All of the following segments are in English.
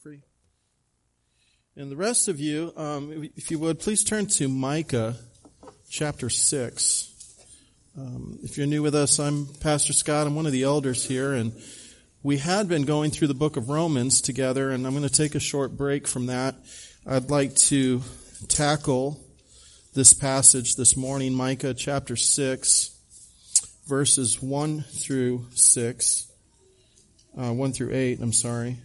free. And the rest of you, if you would, please turn to Micah chapter 6. If you're new with us, I'm Pastor Scott. I'm one of the elders here, and we had been going through the book of Romans together, and I'm going to take a short break from that. I'd like to tackle this passage this morning, Micah chapter 6, verses 1 through 8, I'm sorry.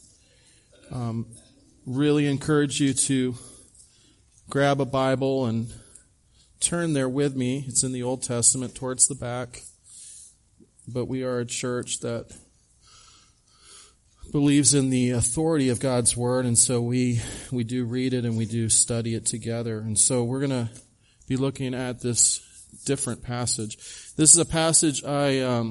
Really encourage you to grab a Bible and turn there with me. It's in the Old Testament towards the back. But we are a church that believes in the authority of God's Word, and so we do read it and we do study it together. And so we're going to be looking at this different passage. This is a passage I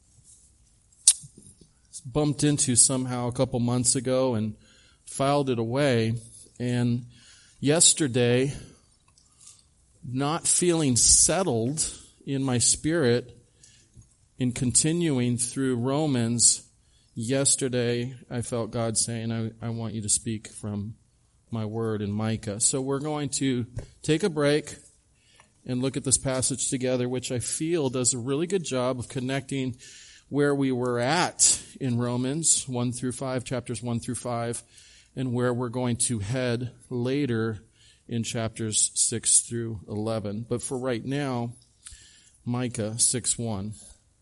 bumped into somehow a couple months ago and filed it away. And yesterday, not feeling settled in my spirit in continuing through Romans, yesterday I felt God saying, I want you to speak from my word in Micah. So we're going to take a break and look at this passage together, which I feel does a really good job of connecting where we were at in Romans 1 through 5, chapters 1 through 5, and where we're going to head later in chapters 6 through 11. But for right now, Micah 6:1.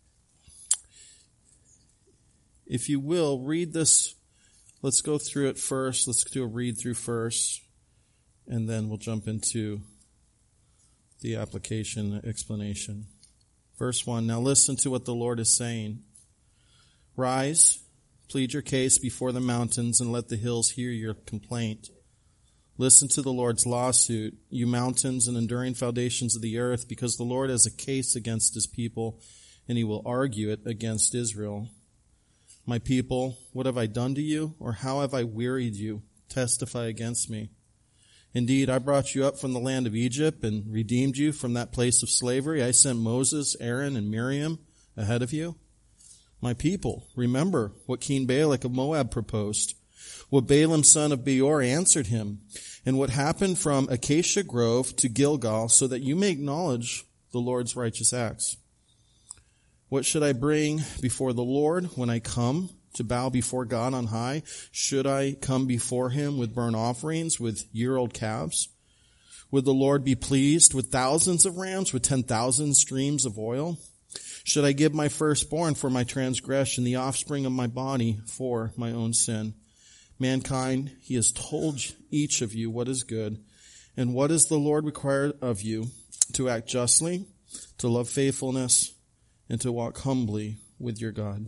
If you will, read this. Let's go through it first. Let's do a read through first, and then we'll jump into the application explanation. Verse 1, now listen to what the Lord is saying. Rise, plead your case before the mountains, and let the hills hear your complaint. Listen to the Lord's lawsuit, you mountains and enduring foundations of the earth, because the Lord has a case against his people, and he will argue it against Israel. My people, what have I done to you, or how have I wearied you? Testify against me. Indeed, I brought you up from the land of Egypt and redeemed you from that place of slavery. I sent Moses, Aaron, and Miriam ahead of you. My people, remember what King Balak of Moab proposed, what Balaam son of Beor answered him, and what happened from Acacia Grove to Gilgal, so that you may acknowledge the Lord's righteous acts. What should I bring before the Lord when I come to bow before God on high? Should I come before him with burnt offerings, with year-old calves? Would the Lord be pleased with thousands of rams, with 10,000 streams of oil? Should I give my firstborn for my transgression, the offspring of my body for my own sin? Mankind, he has told each of you what is good. And what does the Lord require of you? To act justly, to love faithfulness, and to walk humbly with your God.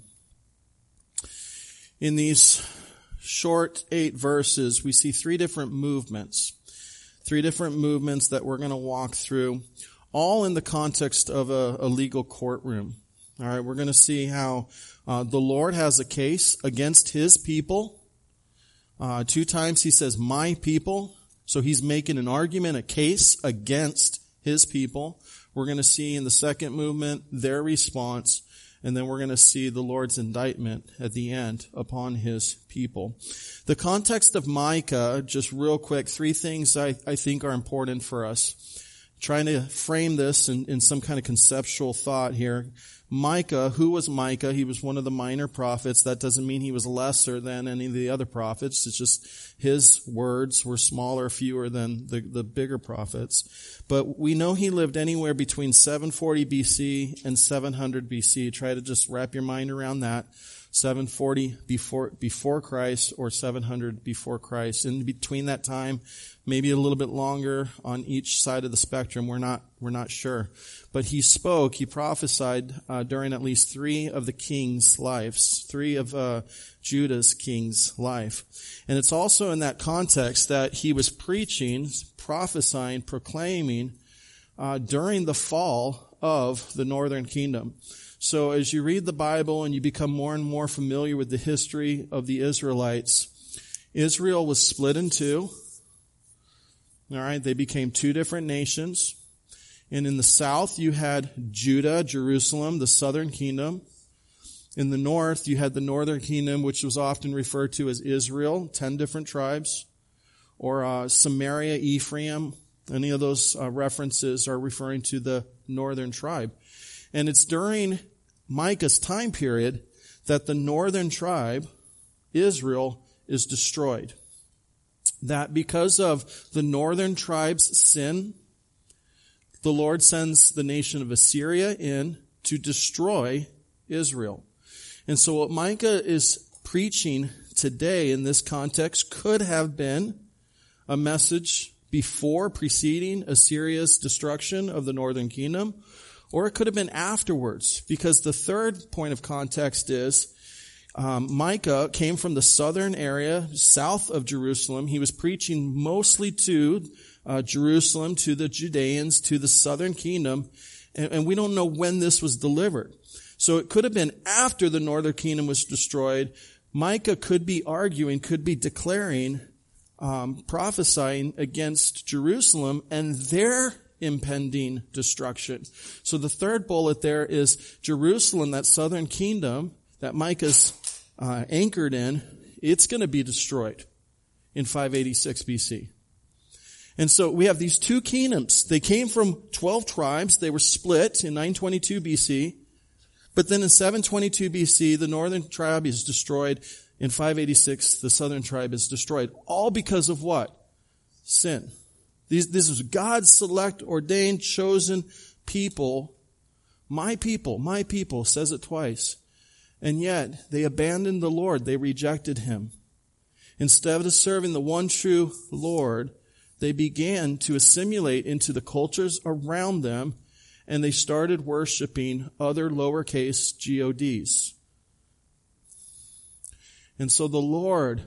In these short 8 verses, we see 3 different movements. 3 different movements that we're going to walk through, all in the context of a legal courtroom. All right, we're going to see how the Lord has a case against his people. 2 times he says, my people. So he's making an argument, a case against his people. We're going to see in the second movement their response, and then we're going to see the Lord's indictment at the end upon his people. The context of Micah, just real quick, 3 things I think are important for us. Trying to frame this in some kind of conceptual thought here. Micah, who was Micah? He was one of the minor prophets. That doesn't mean he was lesser than any of the other prophets. It's just his words were smaller, fewer than the bigger prophets. But we know he lived anywhere between 740 BC and 700 BC. Try to just wrap your mind around that. 740 before Christ or 700 before Christ. In between that time, maybe a little bit longer on each side of the spectrum. We're not sure. But he prophesied during at least 3 of the king's lives, 3 of Judah's king's life. And it's also in that context that he was preaching, prophesying, proclaiming during the fall of the northern kingdom. So as you read the Bible and you become more and more familiar with the history of the Israelites, Israel was split in 2. All right, they became 2 different nations. And in the south, you had Judah, Jerusalem, the southern kingdom. In the north, you had the northern kingdom, which was often referred to as Israel, 10 different tribes, or Samaria, Ephraim. Any of those references are referring to the northern tribe. And it's during Micah's time period that the northern tribe, Israel, is destroyed. That because of the northern tribe's sin, the Lord sends the nation of Assyria in to destroy Israel. And so what Micah is preaching today in this context could have been a message preceding Assyria's destruction of the northern kingdom, or it could have been afterwards, because the third point of context is Micah came from the southern area, south of Jerusalem. He was preaching mostly to Jerusalem, to the Judeans, to the southern kingdom, and we don't know when this was delivered. So it could have been after the northern kingdom was destroyed. Micah could be arguing, could be declaring, prophesying against Jerusalem and their impending destruction. So the third bullet there is Jerusalem, that southern kingdom that Micah's anchored in, it's going to be destroyed in 586 BC. And so we have these two kingdoms. They came from 12 tribes. They were split in 922 BC. But then in 722 BC, the northern tribe is destroyed. In 586, the southern tribe is destroyed. All because of what? Sin. This is God's select, ordained, chosen people. My people, says it twice. And yet, they abandoned the Lord. They rejected Him. Instead of serving the one true Lord, they began to assimilate into the cultures around them, and they started worshiping other lowercase gods. And so the Lord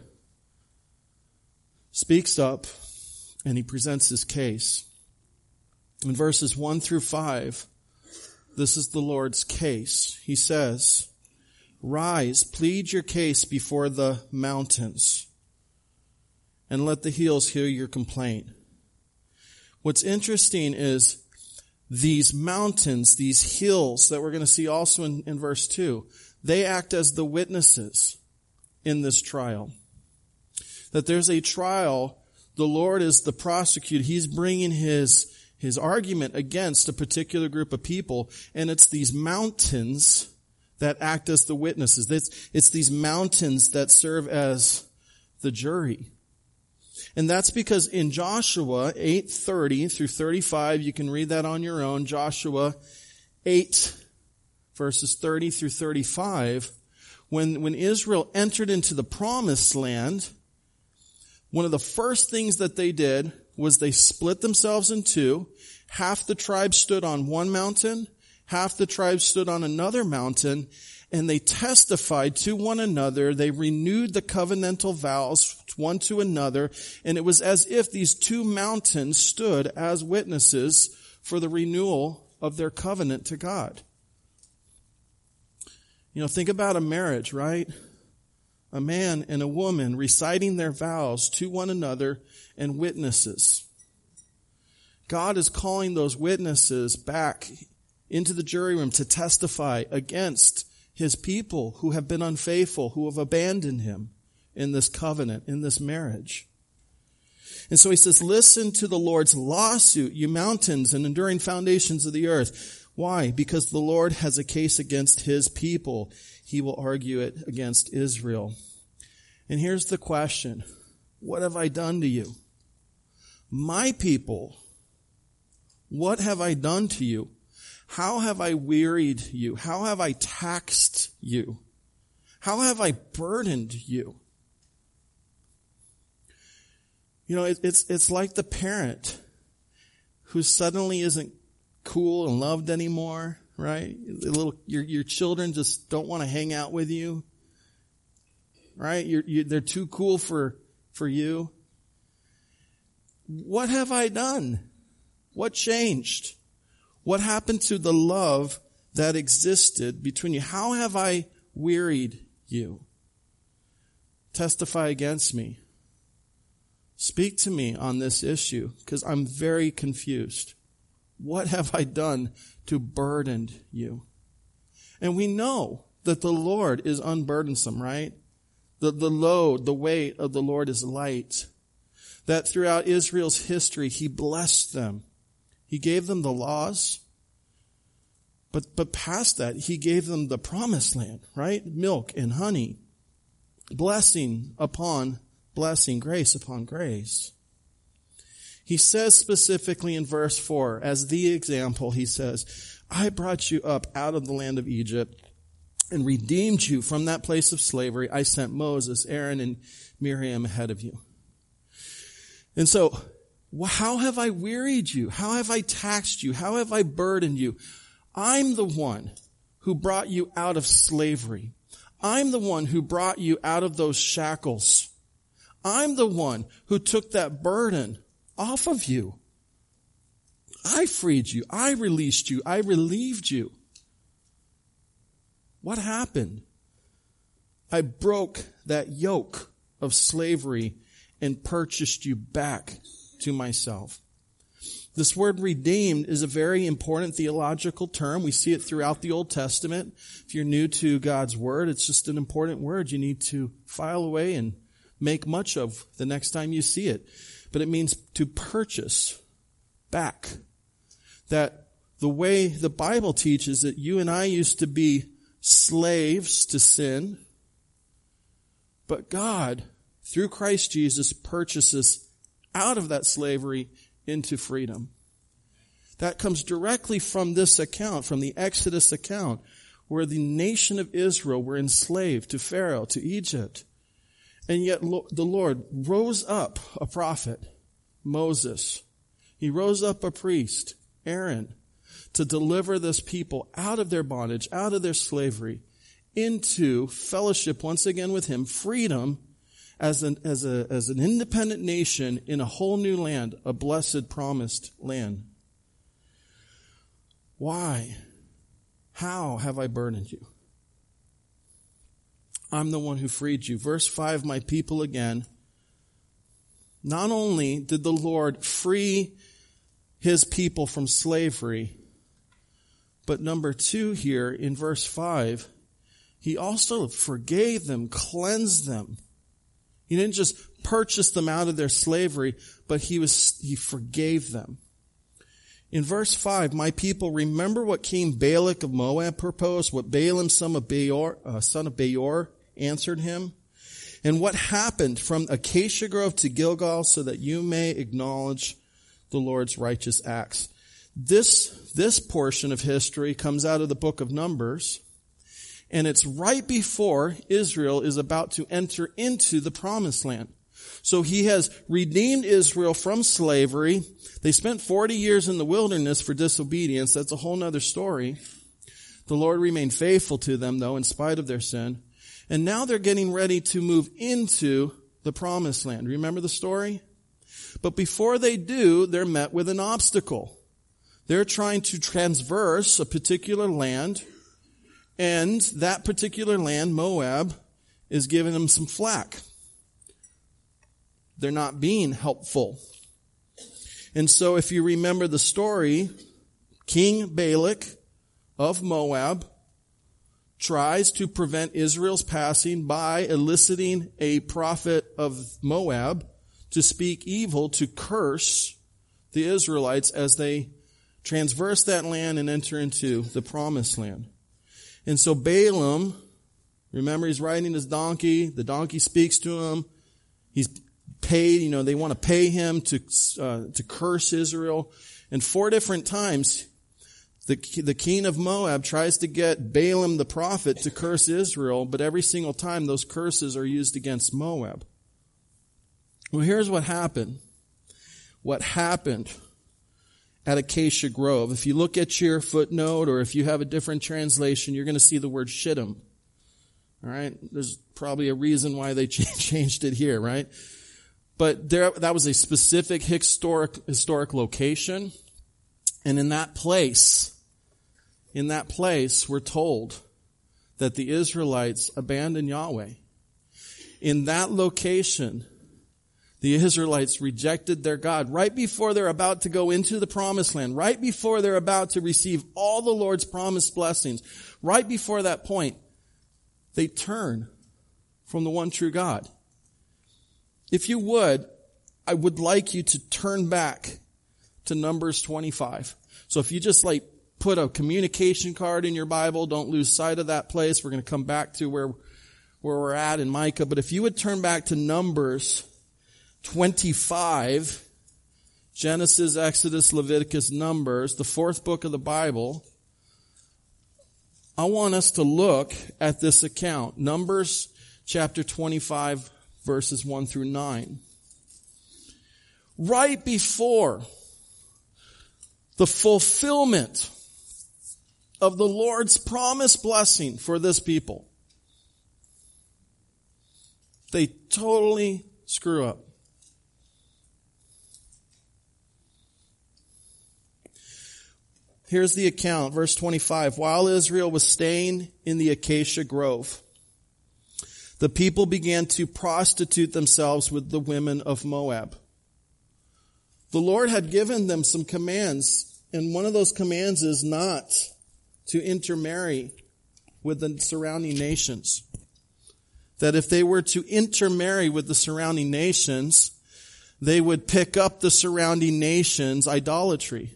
speaks up and He presents His case. In verses 1 through 5, this is the Lord's case. He says, "Rise, plead your case before the mountains, and let the hills hear your complaint." What's interesting is these mountains, these hills that we're going to see also in verse 2, they act as the witnesses in this trial. That there's a trial, the Lord is the prosecutor. He's bringing his argument against a particular group of people, and it's these mountains that act as the witnesses. It's these mountains that serve as the jury. And that's because in Joshua 8:30 through 35, you can read that on your own, Joshua 8 verses 30 through 35, when Israel entered into the promised land, one of the first things that they did was they split themselves in two. Half the tribe stood on one mountain, half the tribe stood on another mountain, and they testified to one another. They renewed the covenantal vows one to another, and it was as if these two mountains stood as witnesses for the renewal of their covenant to God. You know, think about a marriage, right? A man and a woman reciting their vows to one another and witnesses. God is calling those witnesses back into the jury room to testify against His people who have been unfaithful, who have abandoned Him in this covenant, in this marriage. And so He says, listen to the Lord's lawsuit, you mountains and enduring foundations of the earth. Why? Because the Lord has a case against His people. He will argue it against Israel. And here's the question. What have I done to you? My people, what have I done to you? How have I wearied you? How have I taxed you? How have I burdened you? You know, it's like the parent who suddenly isn't cool and loved anymore, right? Your children just don't want to hang out with you, right? They're too cool for you. What have I done? What changed? What happened to the love that existed between you? How have I wearied you? Testify against me. Speak to me on this issue, because I'm very confused. What have I done to burden you? And we know that the Lord is unburdensome, right? The load, the weight of the Lord is light. That throughout Israel's history, he blessed them. He gave them the laws. But past that, he gave them the promised land, right? Milk and honey. Blessing upon blessing, grace upon grace. He says specifically in verse 4, as the example, he says, I brought you up out of the land of Egypt and redeemed you from that place of slavery. I sent Moses, Aaron, and Miriam ahead of you. And so, how have I wearied you? How have I taxed you? How have I burdened you? I'm the one who brought you out of slavery. I'm the one who brought you out of those shackles. I'm the one who took that burden off of you. I freed you. I released you. I relieved you. What happened? I broke that yoke of slavery and purchased you back to myself. This word redeemed is a very important theological term. We see it throughout the Old Testament. If you're new to God's word, it's just an important word you need to file away and make much of the next time you see it. But it means to purchase back. That the way the Bible teaches that you and I used to be slaves to sin, but God, through Christ Jesus, purchases out of that slavery into freedom. That comes directly from this account, from the Exodus account, where the nation of Israel were enslaved to Pharaoh, to Egypt. And yet the Lord rose up a prophet, Moses. He rose up a priest, Aaron, to deliver this people out of their bondage, out of their slavery, into fellowship once again with him, freedom as an independent nation in a whole new land, a blessed promised land. Why? How have I burdened you? I'm the one who freed you. Verse 5, my people again. Not only did the Lord free his people from slavery, but number 2 here in verse 5, he also forgave them, cleansed them. He didn't just purchase them out of their slavery, but he forgave them. In verse 5, my people, remember what King Balak of Moab proposed, what Balaam, son of Beor, answered him, and what happened from Acacia Grove to Gilgal, so that you may acknowledge the Lord's righteous acts. This portion of history comes out of the book of Numbers, and it's right before Israel is about to enter into the promised land. So he has redeemed Israel from slavery. They spent 40 years in the wilderness for disobedience. That's a whole nother story. The Lord remained faithful to them, though, in spite of their sin. And now they're getting ready to move into the promised land. Remember the story? But before they do, they're met with an obstacle. They're trying to transverse a particular land, and that particular land, Moab, is giving them some flack. They're not being helpful. And so if you remember the story, King Balak of Moab tries to prevent Israel's passing by eliciting a prophet of Moab to speak evil, to curse the Israelites as they transverse that land and enter into the promised land. And so Balaam, remember, he's riding his donkey. The donkey speaks to him. He's paid, they want to pay him to curse Israel. And 4 different times, the king of Moab tries to get Balaam the prophet to curse Israel, but every single time those curses are used against Moab. Well, here's what happened. What happened at Acacia Grove. If you look at your footnote, or if you have a different translation, you're going to see the word Shittim. All right? There's probably a reason why they changed it here, right? But that was a specific historic location. And in that place, we're told that the Israelites abandoned Yahweh. In that location, the Israelites rejected their God right before they're about to go into the promised land, right before they're about to receive all the Lord's promised blessings. Right before that point, they turn from the one true God. If you would, I would like you to turn back to Numbers 25. So if you just put a communication card in your Bible, don't lose sight of that place. We're going to come back to where we're at in Micah. But if you would turn back to Numbers 25, Genesis, Exodus, Leviticus, Numbers, the fourth book of the Bible, I want us to look at this account. Numbers chapter 25, verses 1 through 9. Right before the fulfillment of the Lord's promised blessing for this people, they totally screw up. Here's the account, verse 25. While Israel was staying in the acacia grove, the people began to prostitute themselves with the women of Moab. The Lord had given them some commands, and one of those commands is not to intermarry with the surrounding nations. That if they were to intermarry with the surrounding nations, they would pick up the surrounding nations' idolatry.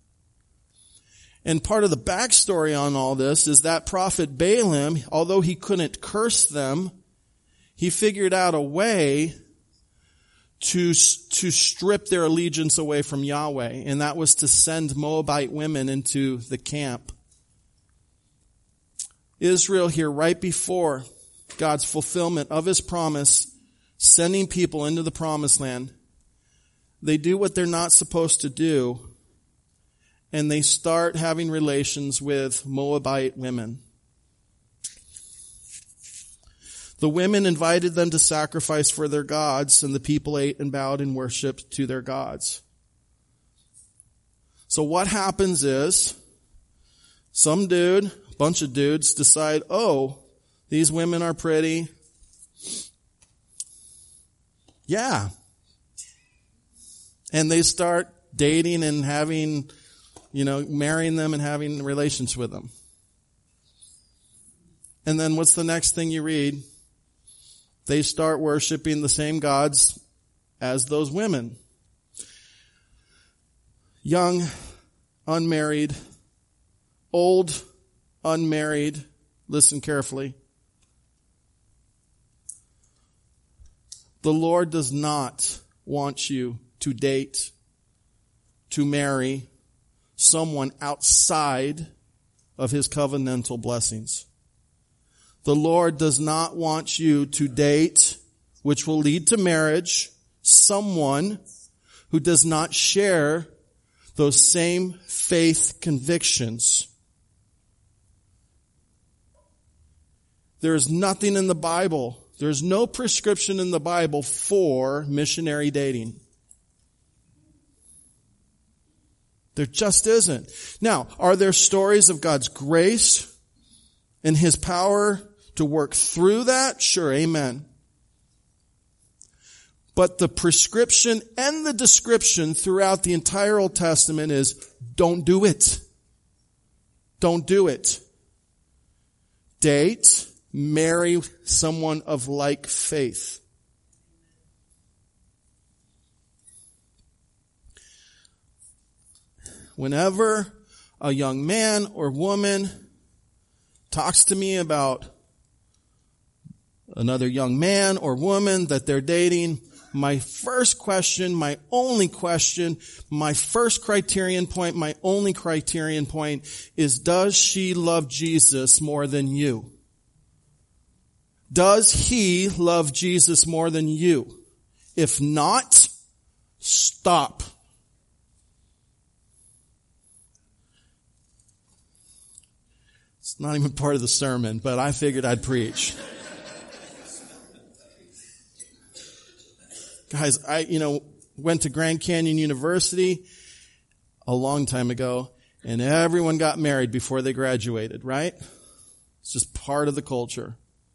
And part of the backstory on all this is that prophet Balaam, although he couldn't curse them, he figured out a way to strip their allegiance away from Yahweh, and that was to send Moabite women into the camp. Israel here, right before God's fulfillment of his promise, sending people into the promised land, they do what they're not supposed to do, and they start having relations with Moabite women. The women invited them to sacrifice for their gods, and the people ate and bowed and worshiped to their gods. So what happens is, some dude, a bunch of dudes, decide, oh, these women are pretty. Yeah. And they start dating and having, marrying them and having relations with them. And then what's the next thing you read? They start worshiping the same gods as those women. Young, unmarried, old, unmarried. Listen carefully. The Lord does not want you to date, to marry someone outside of his covenantal blessings. The Lord does not want you to date, which will lead to marriage, someone who does not share those same faith convictions. There is nothing in the Bible. There's no prescription in the Bible for missionary dating. There just isn't. Now, are there stories of God's grace and his power to work through that? Sure, amen. But the prescription and the description throughout the entire Old Testament is, don't do it. Don't do it. Date, marry someone of like faith. Whenever a young man or woman talks to me about another young man or woman that they're dating, my first question, my only question, my first criterion point, my only criterion point is, does she love Jesus more than you? Does he love Jesus more than you? If not, stop. It's not even part of the sermon, but I figured I'd preach. Guys, I went to Grand Canyon University a long time ago, and everyone got married before they graduated, right? It's just part of the culture.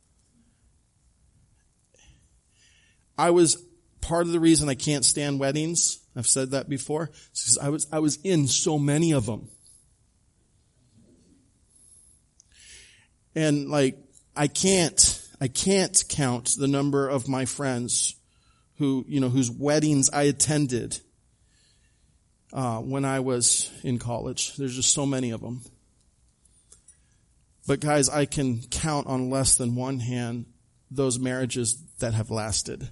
I was part of the reason I can't stand weddings. I've said that before. It's because I was in so many of them. And I can't count the number of my friends whose weddings I attended when I was in college. There's just so many of them. But guys, I can count on less than one hand those marriages that have lasted.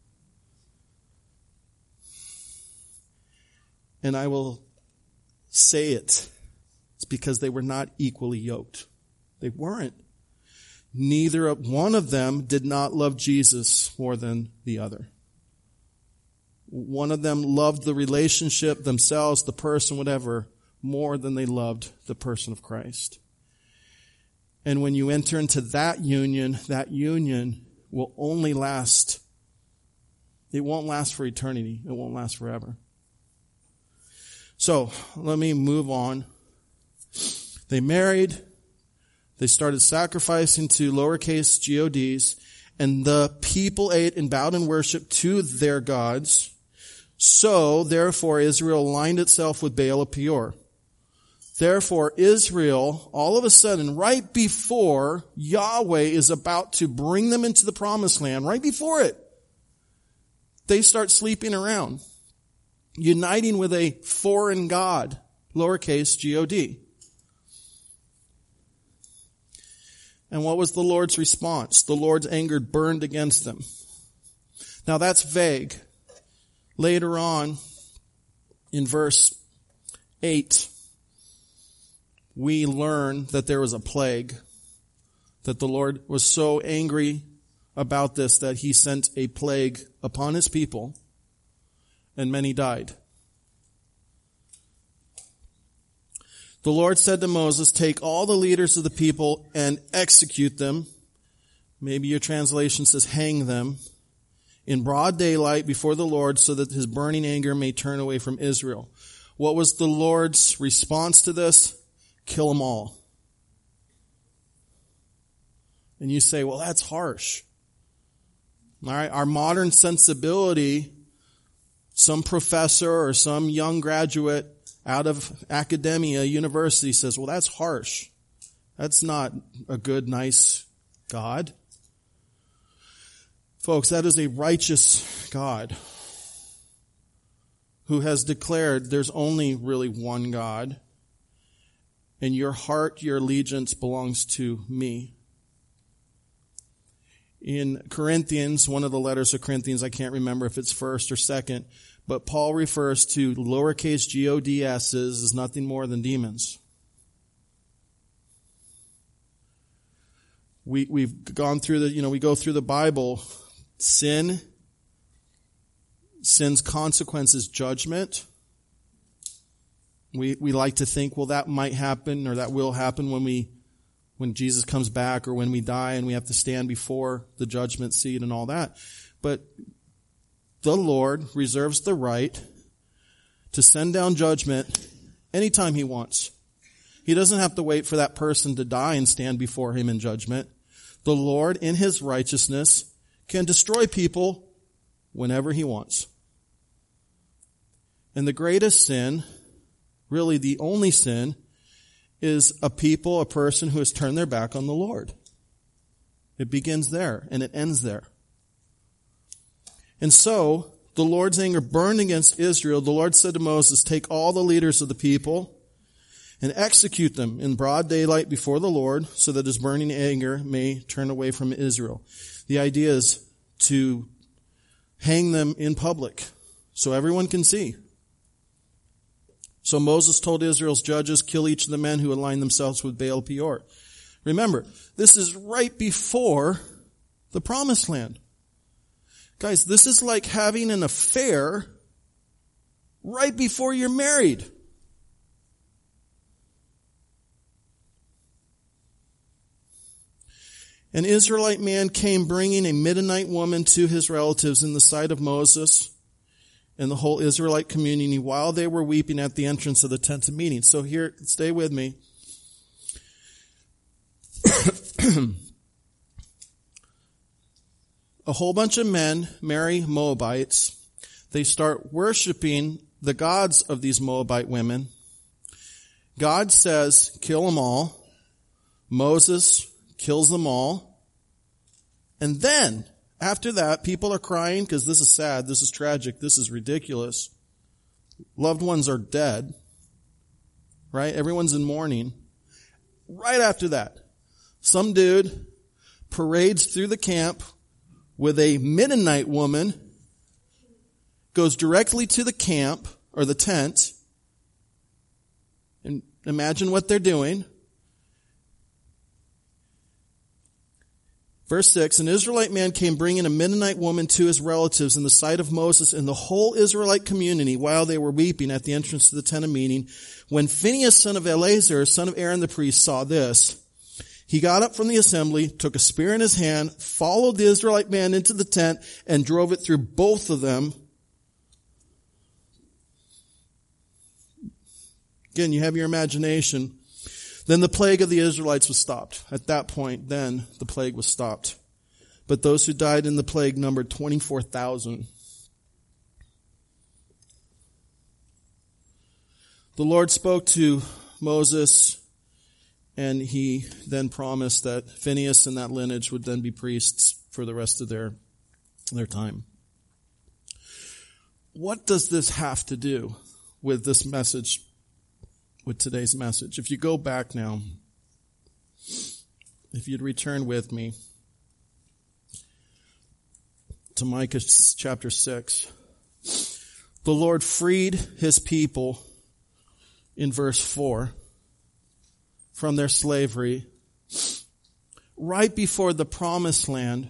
And I will say it. It's because they were not equally yoked. They weren't. Neither one of them did not love Jesus more than the other. One of them loved the relationship, themselves, the person, whatever, more than they loved the person of Christ. And when you enter into that union will only last. It won't last for eternity. It won't last forever. So, let me move on. They married. They started sacrificing to lowercase gods, and the people ate and bowed in worship to their gods. So, therefore, Israel aligned itself with Baal of Peor. Therefore, Israel, all of a sudden, right before Yahweh is about to bring them into the promised land, right before it, they start sleeping around, uniting with a foreign god, lowercase God. And what was the Lord's response? The Lord's anger burned against them. Now that's vague. Later on, in verse 8, we learn that there was a plague, that the Lord was so angry about this that he sent a plague upon his people, and many died. The Lord said to Moses, take all the leaders of the people and execute them. Maybe your translation says hang them in broad daylight before the Lord so that his burning anger may turn away from Israel. What was the Lord's response to this? Kill them all. And you say, well, that's harsh. All right, our modern sensibility, some professor or some young graduate out of academia, university says, well, that's harsh. That's not a good, nice God. Folks, that is a righteous God who has declared there's only really one God. And your heart, your allegiance belongs to me. In Corinthians, one of the letters of Corinthians, I can't remember if it's first or second, but Paul refers to lowercase gods as nothing more than demons. We've gone through we go through the Bible. Sin's consequence is judgment. We like to think, well, that might happen or that will happen when Jesus comes back or when we die and we have to stand before the judgment seat and all that. But the Lord reserves the right to send down judgment anytime he wants. He doesn't have to wait for that person to die and stand before him in judgment. The Lord, in his righteousness, can destroy people whenever he wants. And the greatest sin, really the only sin, is a person who has turned their back on the Lord. It begins there and it ends there. And so, the Lord's anger burned against Israel. The Lord said to Moses, take all the leaders of the people and execute them in broad daylight before the Lord so that his burning anger may turn away from Israel. The idea is to hang them in public so everyone can see. So Moses told Israel's judges, kill each of the men who align themselves with Baal Peor. Remember, this is right before the promised land. Guys, this is like having an affair right before you're married. An Israelite man came bringing a Midianite woman to his relatives in the sight of Moses and the whole Israelite community while they were weeping at the entrance of the tent of meeting. So here, stay with me. A whole bunch of men marry Moabites. They start worshiping the gods of these Moabite women. God says, kill them all. Moses kills them all. And then, after that, people are crying because this is sad, this is tragic, this is ridiculous. Loved ones are dead, right? Everyone's in mourning. Right after that, some dude parades through the camp with a Midianite woman, goes directly to the camp, or the tent, and imagine what they're doing. Verse 6, an Israelite man came bringing a Midianite woman to his relatives in the sight of Moses and the whole Israelite community while they were weeping at the entrance to the tent of meeting. When Phinehas, son of Eleazar, son of Aaron the priest, saw this, he got up from the assembly, took a spear in his hand, followed the Israelite man into the tent, and drove it through both of them. Again, you have your imagination. Then the plague of the Israelites was stopped. At that point, then the plague was stopped. But those who died in the plague numbered 24,000. The Lord spoke to Moses, and he then promised that Phinehas and that lineage would then be priests for the rest of their time. What does this have to do with this message, with today's message? If you go back now, if you'd return with me to Micah chapter 6, the Lord freed his people in verse 4 from their slavery. Right before the promised land,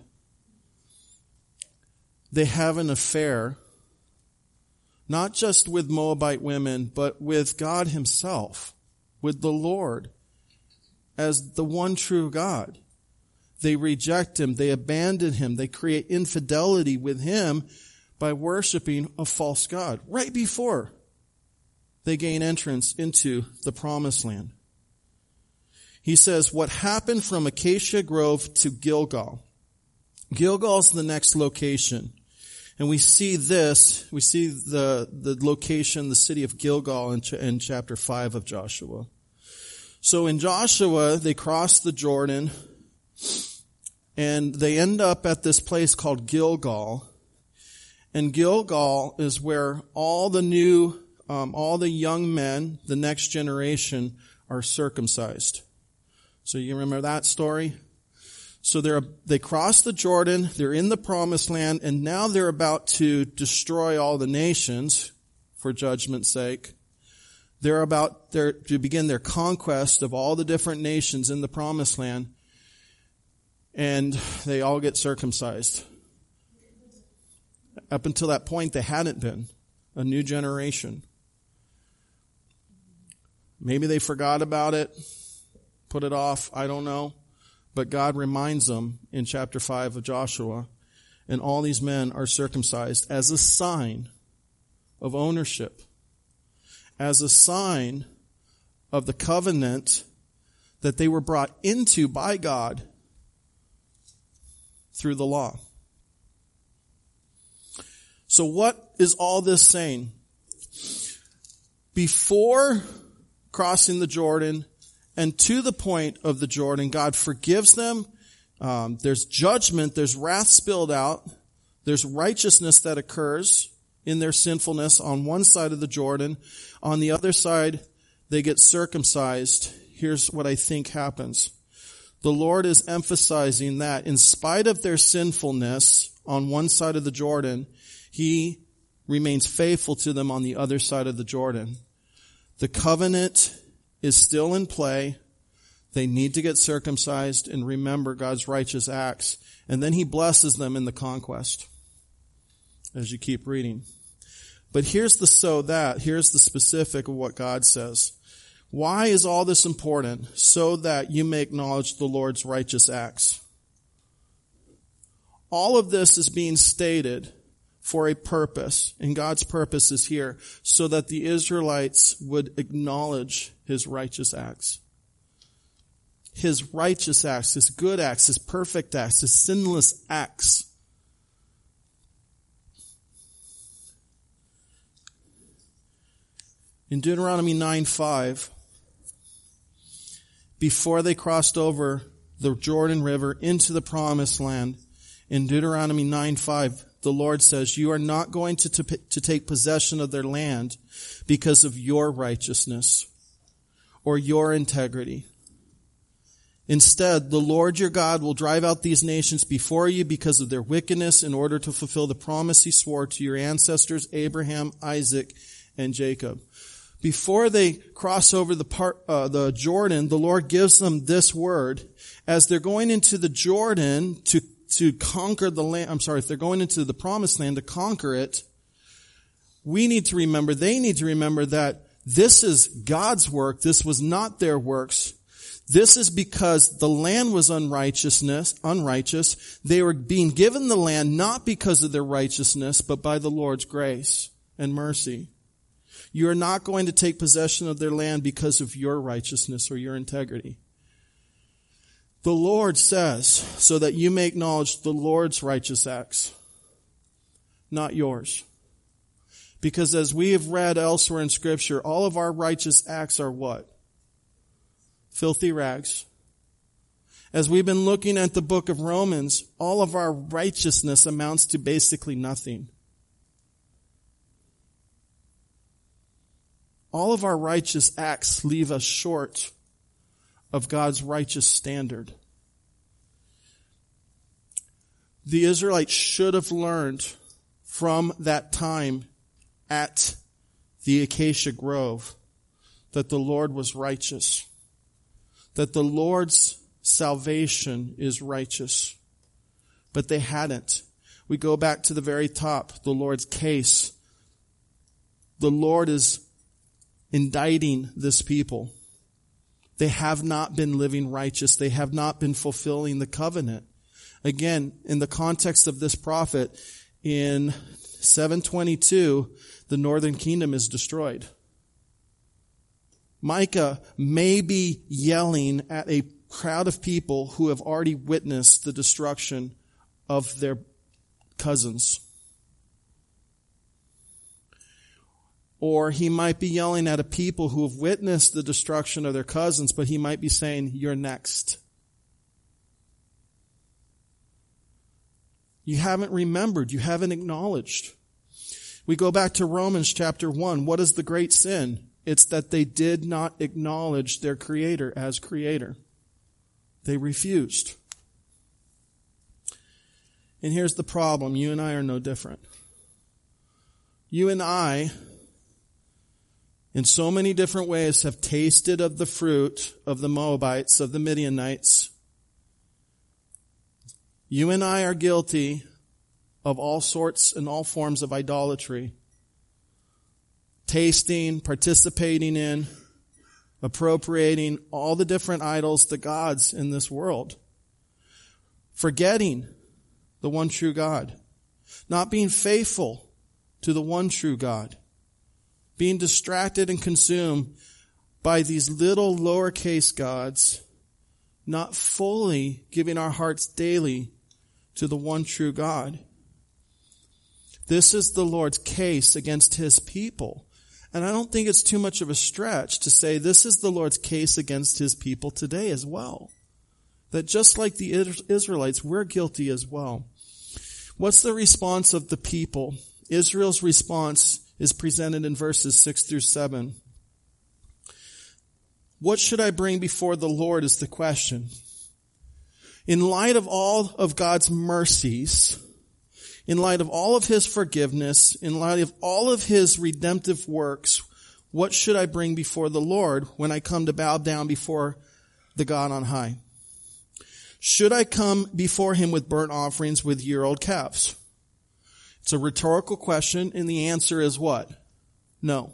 they have an affair, not just with Moabite women, but with God himself, with the Lord as the one true God. They reject him. They abandon him. They create infidelity with him by worshiping a false god right before they gain entrance into the promised land. He says, what happened from Acacia Grove to Gilgal? Gilgal's the next location. And we see this, we see the location, the city of Gilgal in chapter 5 of Joshua. So in Joshua, they cross the Jordan, and they end up at this place called Gilgal. And Gilgal is where all the young men, the next generation, are circumcised. So you remember that story? So they cross the Jordan, they're in the promised land, and now they're about to destroy all the nations for judgment's sake. They're about to begin their conquest of all the different nations in the promised land, and they all get circumcised. Up until that point, they hadn't been. A new generation. Maybe they forgot about it, put it off, I don't know. But God reminds them in chapter 5 of Joshua, and all these men are circumcised as a sign of ownership, as a sign of the covenant that they were brought into by God through the law. So what is all this saying? Before crossing the Jordan and to the point of the Jordan, God forgives them. There's judgment, there's wrath spilled out, there's righteousness that occurs in their sinfulness on one side of the Jordan. On the other side, they get circumcised. Here's what I think happens. The Lord is emphasizing that in spite of their sinfulness on one side of the Jordan, he remains faithful to them on the other side of the Jordan. The covenant is still in play. They need to get circumcised and remember God's righteous acts. And then he blesses them in the conquest as you keep reading. But here's the specific of what God says. Why is all this important? So that you may acknowledge the Lord's righteous acts. All of this is being stated for a purpose, and God's purpose is here, so that the Israelites would acknowledge his righteous acts. His righteous acts, his good acts, his perfect acts, his sinless acts. In Deuteronomy 9:5, before they crossed over the Jordan River into the promised land, In Deuteronomy 9:5, the Lord says, you are not going to take possession of their land because of your righteousness or your integrity. Instead, the Lord your God will drive out these nations before you because of their wickedness in order to fulfill the promise he swore to your ancestors, Abraham, Isaac, and Jacob. Before they cross over the Jordan, the Lord gives them this word. As they're going into the Jordan to conquer the land, if they're going into the promised land to conquer it, they need to remember that this is God's work. This was not their works. This is because the land was unrighteous. They were being given the land not because of their righteousness, but by the Lord's grace and mercy. You are not going to take possession of their land because of your righteousness or your integrity. The Lord says, so that you may acknowledge the Lord's righteous acts, not yours. Because as we have read elsewhere in Scripture, all of our righteous acts are what? Filthy rags. As we've been looking at the book of Romans, all of our righteousness amounts to basically nothing. All of our righteous acts leave us short of God's righteous standard. The Israelites should have learned from that time at the Acacia Grove that the Lord was righteous, that the Lord's salvation is righteous. But they hadn't. We go back to the very top, the Lord's case. The Lord is indicting this people. They have not been living righteous. They have not been fulfilling the covenant. Again, in the context of this prophet, in 722, the northern kingdom is destroyed. Micah may be yelling at a crowd of people who have already witnessed the destruction of their cousins. Or he might be yelling at a people who have witnessed the destruction of their cousins, but he might be saying, you're next. You haven't remembered. You haven't acknowledged. We go back to Romans chapter 1. What is the great sin? It's that they did not acknowledge their Creator as Creator. They refused. And here's the problem. You and I are no different. You and I, in so many different ways, have tasted of the fruit of the Moabites, of the Midianites. You and I are guilty of all sorts and all forms of idolatry. Tasting, participating in, appropriating all the different idols, the gods in this world. Forgetting the one true God. Not being faithful to the one true God. Being distracted and consumed by these little lowercase gods. Not fully giving our hearts daily to the one true God. This is the Lord's case against His people. And I don't think it's too much of a stretch to say this is the Lord's case against His people today as well. That just like the Israelites, we're guilty as well. What's the response of the people? Israel's response is presented in verses 6 through 7. What should I bring before the Lord is the question. In light of all of God's mercies, in light of all of His forgiveness, in light of all of His redemptive works, what should I bring before the Lord when I come to bow down before the God on high? Should I come before Him with burnt offerings with year-old calves? It's a rhetorical question, and the answer is what? No.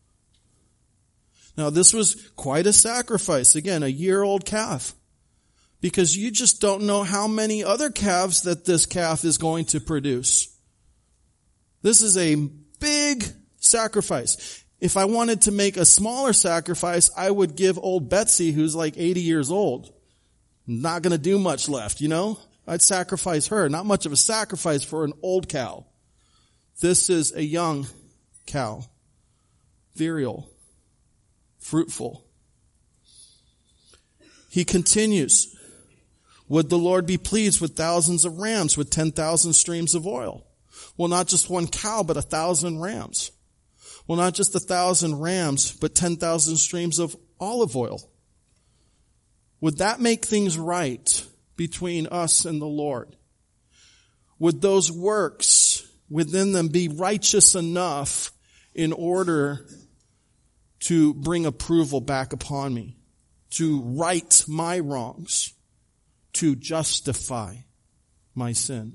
Now, this was quite a sacrifice. Again, a year-old calf. Because you just don't know how many other calves that this calf is going to produce. This is a big sacrifice. If I wanted to make a smaller sacrifice, I would give old Betsy, who's like 80 years old. Not going to do much left, you know? I'd sacrifice her. Not much of a sacrifice for an old cow. This is a young cow. Virile. Fruitful. He continues. Would the Lord be pleased with thousands of rams with 10,000 streams of oil? Well, not just one cow, but 1,000 rams. Well, not just 1,000 rams, but 10,000 streams of olive oil. Would that make things right between us and the Lord? Would those works within them be righteous enough in order to bring approval back upon me, to right my wrongs, to justify my sin?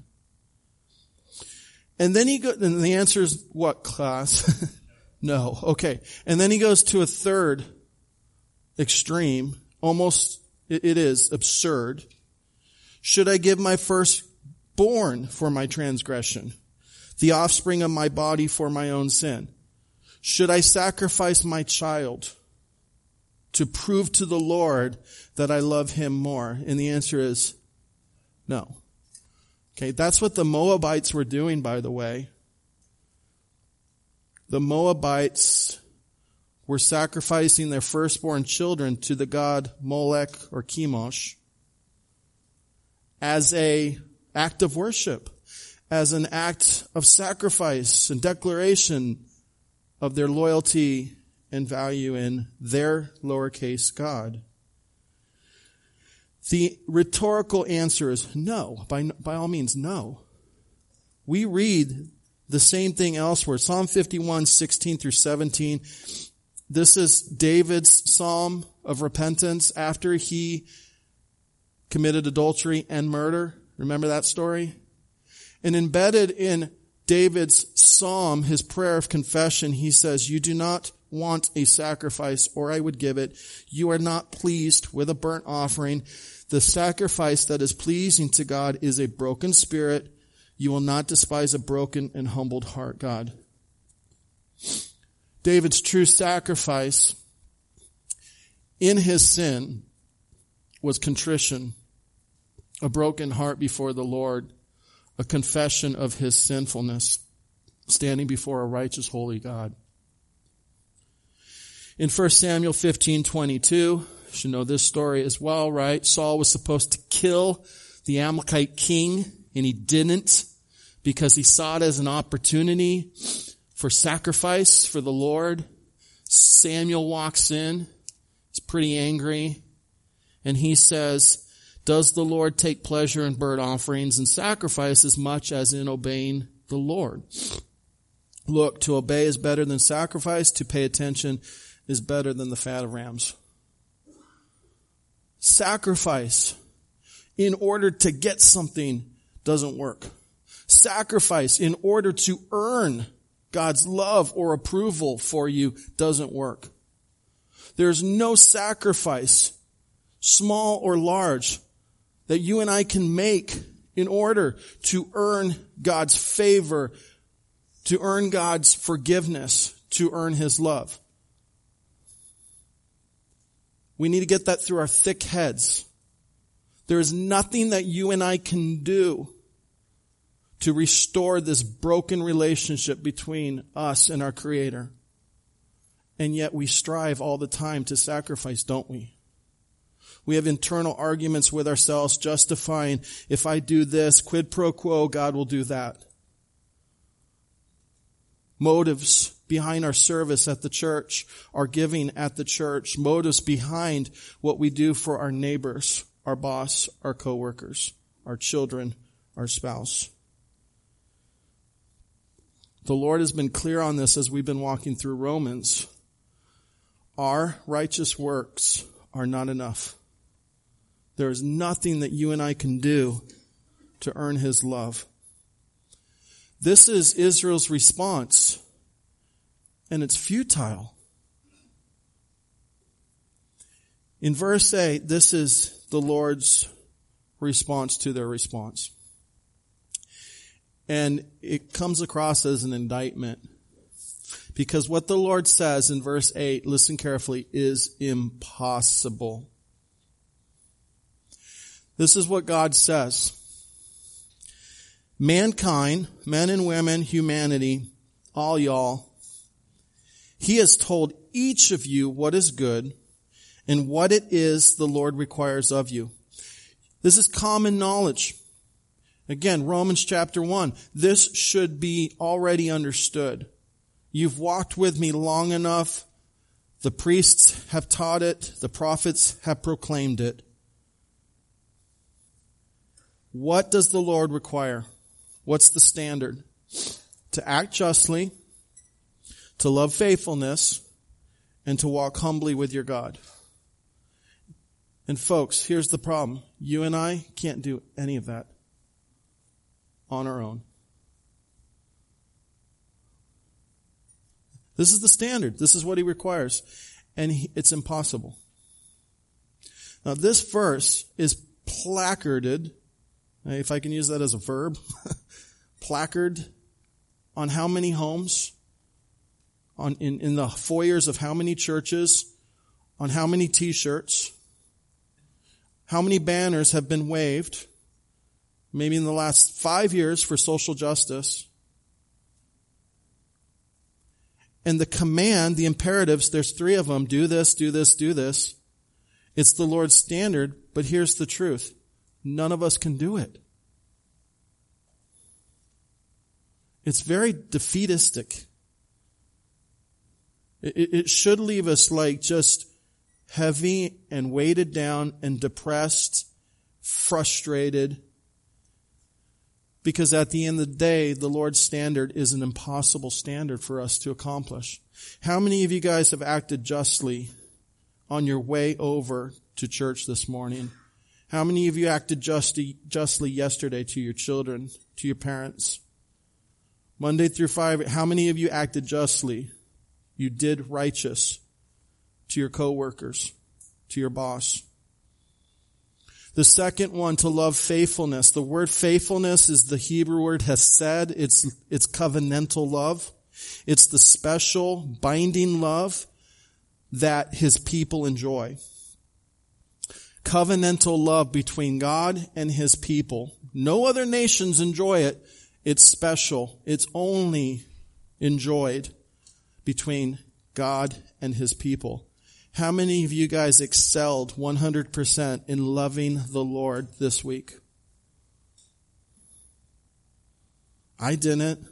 And then and the answer is what, class? No. Okay. And then he goes to a third extreme, almost, it is absurd. Should I give my firstborn for my transgression, the offspring of my body for my own sin? Should I sacrifice my child to prove to the Lord that I love him more? And the answer is no. Okay, that's what the Moabites were doing, by the way. The Moabites were sacrificing their firstborn children to the god Molech or Chemosh as an act of worship, as an act of sacrifice and declaration of their loyalty and value in their lowercase god. The rhetorical answer is no. By all means, no. We read the same thing elsewhere. Psalm 51, 16 through 17. This is David's psalm of repentance after he committed adultery and murder. Remember that story? And embedded in David's psalm, his prayer of confession, he says, "You do not want a sacrifice, or I would give it. You are not pleased with a burnt offering. The sacrifice that is pleasing to God is a broken spirit. You will not despise a broken and humbled heart, God." David's true sacrifice in his sin was contrition, a broken heart before the Lord, a confession of his sinfulness, standing before a righteous, holy God. In 1 Samuel 15:22, you should know this story as well, right? Saul was supposed to kill the Amalekite king, and he didn't, because he saw it as an opportunity for sacrifice for the Lord. Samuel walks in. He's pretty angry. And he says, "Does the Lord take pleasure in burnt offerings and sacrifice as much as in obeying the Lord? Look, to obey is better than sacrifice. To pay attention is better than the fat of rams." Sacrifice in order to get something doesn't work. Sacrifice in order to earn God's love or approval for you doesn't work. There's no sacrifice, small or large, that you and I can make in order to earn God's favor, to earn God's forgiveness, to earn his love. We need to get that through our thick heads. There is nothing that you and I can do to restore this broken relationship between us and our Creator. And yet we strive all the time to sacrifice, don't we? We have internal arguments with ourselves, justifying, if I do this, quid pro quo, God will do that. Motives behind our service at the church, our giving at the church, motives behind what we do for our neighbors, our boss, our coworkers, our children, our spouse. The Lord has been clear on this as we've been walking through Romans. Our righteous works are not enough. There is nothing that you and I can do to earn his love. This is Israel's response, and it's futile. In verse 8, this is the Lord's response to their response. And it comes across as an indictment. Because what the Lord says in verse 8, listen carefully, is impossible. This is what God says. Mankind, men and women, humanity, all y'all, he has told each of you what is good and what it is the Lord requires of you. This is common knowledge. Again, Romans chapter 1. This should be already understood. You've walked with me long enough. The priests have taught it. The prophets have proclaimed it. What does the Lord require? What's the standard? To act justly, to love faithfulness, and to walk humbly with your God. And folks, here's the problem. You and I can't do any of that on our own. This is the standard. This is what he requires. And it's impossible. Now this verse is placarded, if I can use that as a verb, placard on how many homes? In the foyers of how many churches? On how many t-shirts? How many banners have been waved? Maybe in the last 5 years for social justice. And the command, the imperatives, there's 3 of them. Do this, do this, do this. It's the Lord's standard, but here's the truth. None of us can do it. It's very defeatistic. It should leave us like just heavy and weighted down and depressed, frustrated. Because at the end of the day, the Lord's standard is an impossible standard for us to accomplish. How many of you guys have acted justly on your way over to church this morning? How many of you acted justly yesterday to your children, to your parents? Monday through Friday, how many of you acted justly? You did righteous to your coworkers, to your boss. The second one, to love faithfulness. The word faithfulness is the Hebrew word hesed. It's covenantal love. It's the special binding love that his people enjoy. Covenantal love between God and his people. No other nations enjoy it. It's special. It's only enjoyed between God and his people. How many of you guys excelled 100% in loving the Lord this week? I didn't.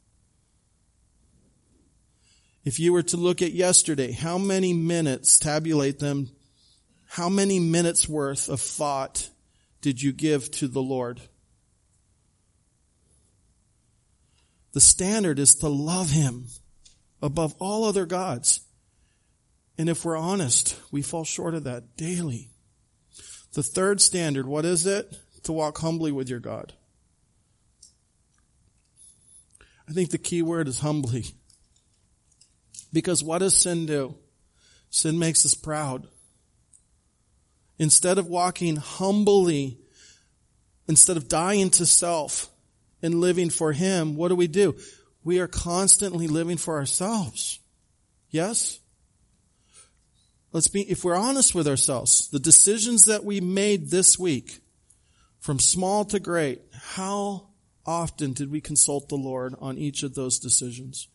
If you were to look at yesterday, how many minutes, tabulate them, how many minutes worth of thought did you give to the Lord? The standard is to love him above all other gods. And if we're honest, we fall short of that daily. The third standard, what is it? To walk humbly with your God. I think the key word is humbly. Because what does sin do? Sin makes us proud. Instead of walking humbly, instead of dying to self and living for him, what do? We are constantly living for ourselves. Yes? If we're honest with ourselves, the decisions that we made this week, from small to great, how often did we consult the Lord on each of those decisions?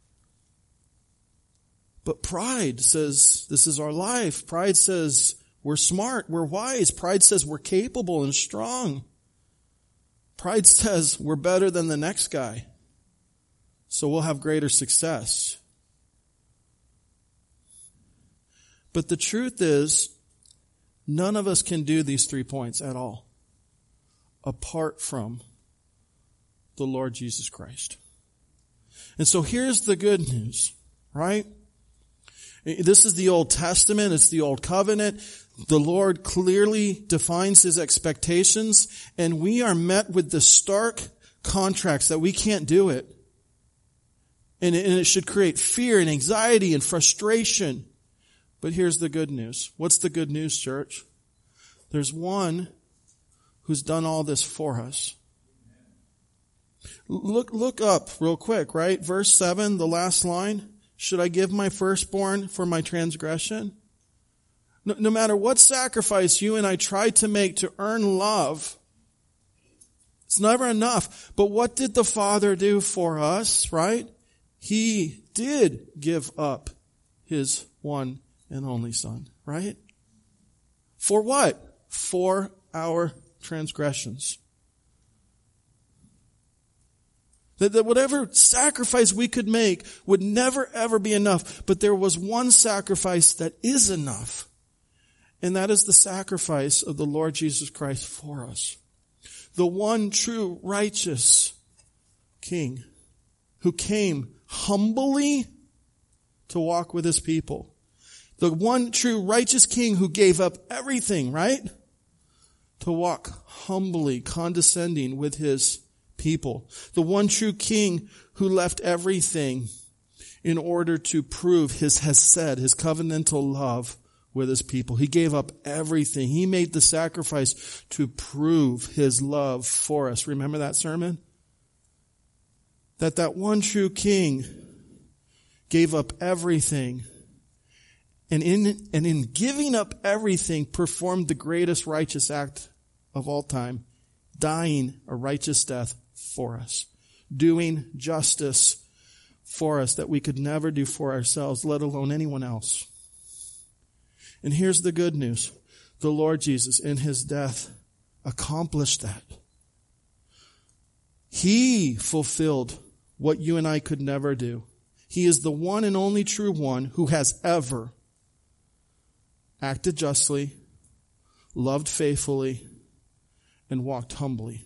But pride says this is our life. Pride says we're smart, we're wise. Pride says we're capable and strong. Pride says we're better than the next guy, so we'll have greater success. But the truth is, none of us can do these 3 points at all, apart from the Lord Jesus Christ. And so here's the good news, right? This is the Old Testament. It's the Old Covenant. The Lord clearly defines his expectations, and we are met with the stark contracts that we can't do it. And it should create fear and anxiety and frustration. But here's the good news. What's the good news, church? There's one who's done all this for us. Look up real quick, right? Verse 7, the last line. Should I give my firstborn for my transgression? No matter what sacrifice you and I try to make to earn love, it's never enough. But what did the Father do for us, right? He did give up his one and only Son, right? For what? For our transgressions. That whatever sacrifice we could make would never ever be enough. But there was one sacrifice that is enough. And that is the sacrifice of the Lord Jesus Christ for us. The one true righteous King who came humbly to walk with his people. The one true righteous King who gave up everything, right? To walk humbly, condescending with his people. The one true King who left everything in order to prove his hesed, his covenantal love with his people. He gave up everything. He made the sacrifice to prove his love for us. Remember that sermon? That one true King gave up everything. And in giving up everything, performed the greatest righteous act of all time, dying a righteous death for us, doing justice for us that we could never do for ourselves, let alone anyone else. And here's the good news. The Lord Jesus, in his death, accomplished that. He fulfilled what you and I could never do. He is the one and only true one who has ever acted justly, loved faithfully, and walked humbly.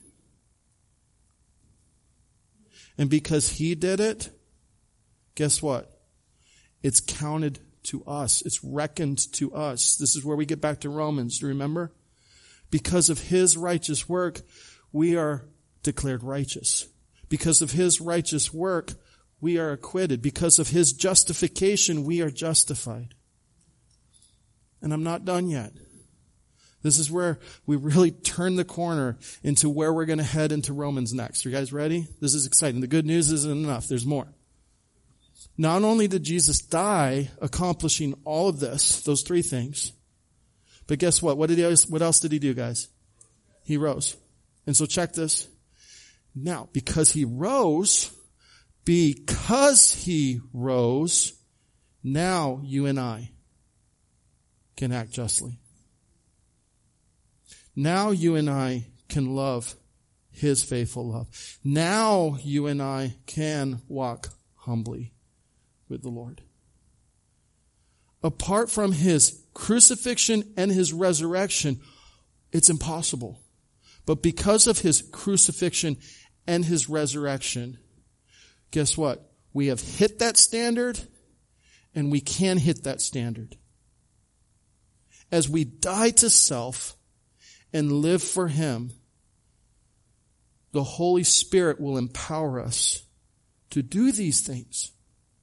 And because he did it, guess what? It's counted to us. It's reckoned to us. This is where we get back to Romans. Do you remember? Because of his righteous work, we are declared righteous. Because of his righteous work, we are acquitted. Because of his justification, we are justified. And I'm not done yet. This is where we really turn the corner into where we're going to head into Romans next. Are you guys ready? This is exciting. The good news isn't enough. There's more. Not only did Jesus die accomplishing all of this, those three things, but guess what? What else did he do, guys? He rose. And so check this. Now, because he rose, now you and I can act justly. Now you and I can love his faithful love. Now you and I can walk humbly with the Lord. Apart from his crucifixion and his resurrection, it's impossible. But because of his crucifixion and his resurrection, guess what? We have hit that standard, and we can hit that standard. As we die to self and live for him, the Holy Spirit will empower us to do these things.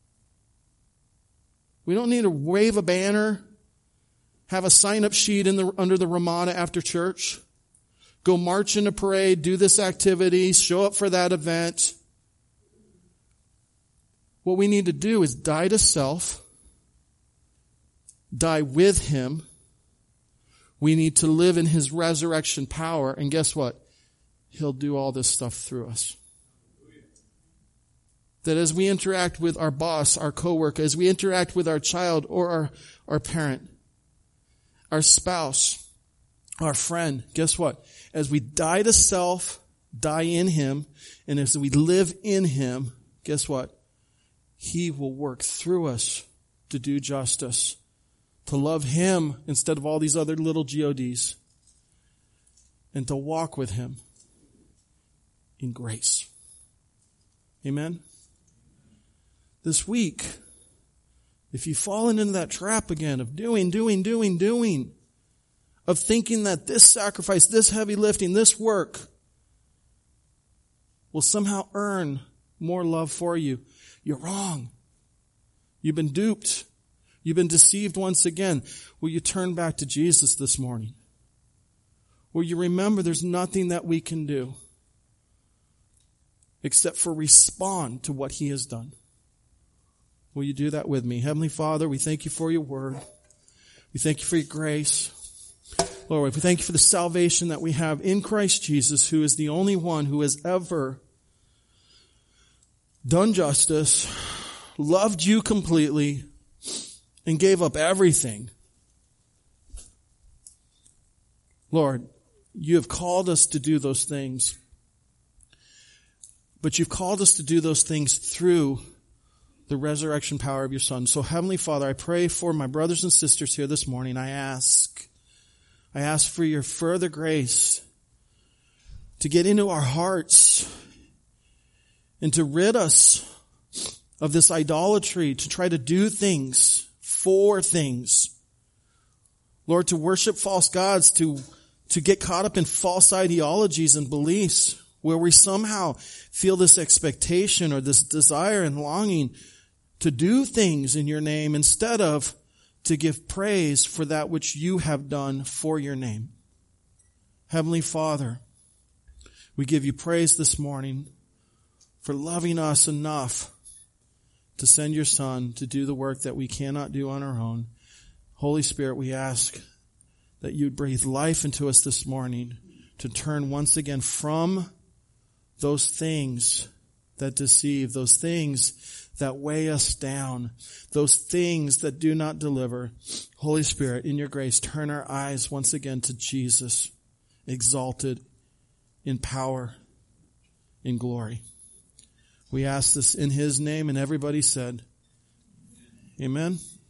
We don't need to wave a banner, have a sign-up sheet under the Ramada after church, go march in a parade, do this activity, show up for that event. What we need to do is die to self, die with him. We need to live in his resurrection power. And guess what? He'll do all this stuff through us. That as we interact with our boss, our coworker, as we interact with our child or our parent, our spouse, our friend, guess what? As we die to self, die in him, and as we live in him, guess what? He will work through us to do justice, to love him instead of all these other little GODs, and to walk with him in grace. Amen? This week, if you've fallen into that trap again of doing, of thinking that this sacrifice, this heavy lifting, this work will somehow earn more love for you, you're wrong. You've been duped. You've been deceived once again. Will you turn back to Jesus this morning? Will you remember there's nothing that we can do except for respond to what he has done? Will you do that with me? Heavenly Father, we thank you for your word. We thank you for your grace. Lord, we thank you for the salvation that we have in Christ Jesus, who is the only one who has ever done justice, loved you completely, and gave up everything. Lord, You have called us to do those things. But you've called us to do those things through the resurrection power of your Son. So Heavenly Father, I pray for my brothers and sisters here this morning. I ask for your further grace to get into our hearts and to rid us of this idolatry, to try to do things for things. Lord, to worship false gods, to get caught up in false ideologies and beliefs where we somehow feel this expectation or this desire and longing to do things in your name instead of to give praise for that which you have done for your name. Heavenly Father, we give you praise this morning for loving us enough to send your Son to do the work that we cannot do on our own. Holy Spirit, we ask that you'd breathe life into us this morning to turn once again from those things that deceive, those things that weigh us down, those things that do not deliver. Holy Spirit, in your grace, turn our eyes once again to Jesus, exalted in power, in glory. We ask this in his name, and everybody said, Amen.